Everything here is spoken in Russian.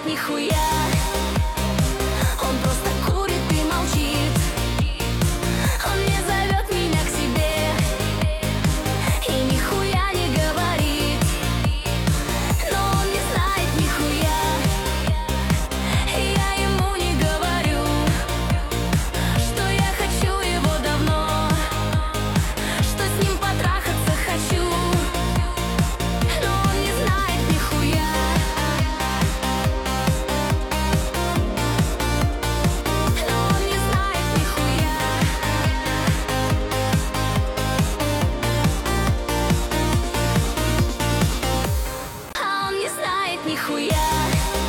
нихуя. Он просто курит и молчит. Он не зовет меня к себе и нихуя не говорит. Но он не знает нихуя, и я ему не говорю, что я хочу его давно, что с ним потрахаться хочу. Но он не знает нихуя. Но он не знает нихуя. А он не знает нихуя.